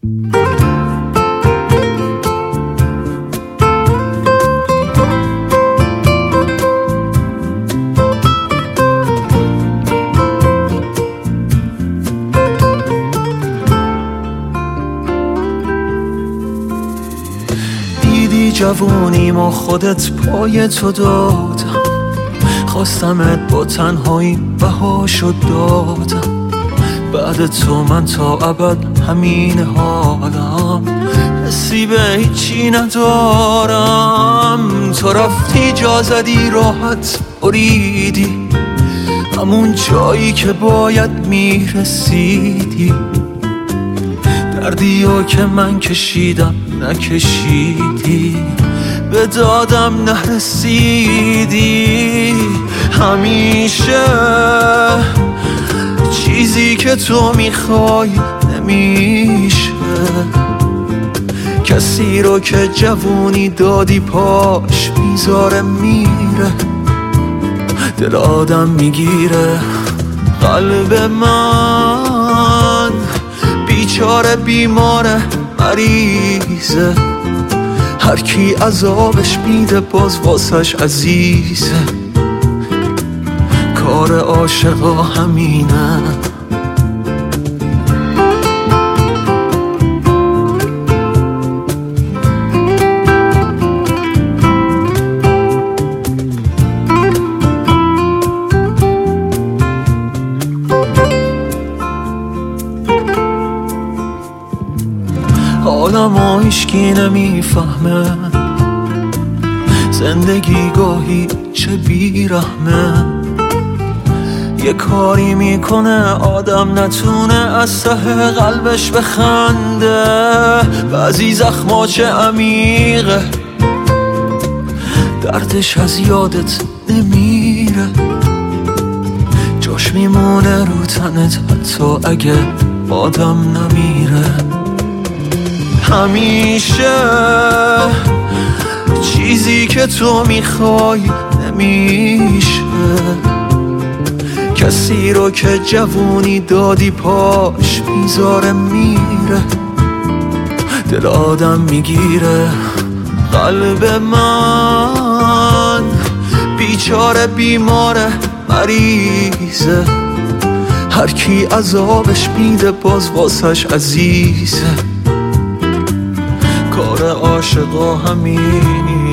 دیدی جوونیم و خودت پای تو دادم، خواستمت با تنهایی بهاشو دادم. بعد تو من تا ابد همین حالم، حسی به هیچی ندارم. تو رفتی جا زدی راحت بریدی، همون جایی که باید میرسیدی. دردیو که من کشیدم نکشیدی، به دادم نرسیدی. همیشه چیزی که تو میخوای نمیشه، کسی رو که جوونی دادی پاش میذاره میره. دل آدم میگیره قلب من، بیچاره بیماره مریضه. هر کی عذابش میده باز واسش عزیزه، کار عاشقا همینه. حالمو هیچکی نمیفهمه، زندگی گاهی چه بیرحمه. یه کاری میکنه آدم نتونه از ته قلبش بخنده. بعضی زخما چه عمیقه، دردش از یادت نمیره. جاش میمونه رو تنت حتی اگه آدم نمیره. همیشه چیزی که تو میخوای نمیشه، کسی رو که جوونی دادی پاش میذاره میره. دل آدم میگیره قلب من، بیچاره بیماره مریضه. هر کی عذابش میده باز واسش عزیزه، کار عاشقا همین.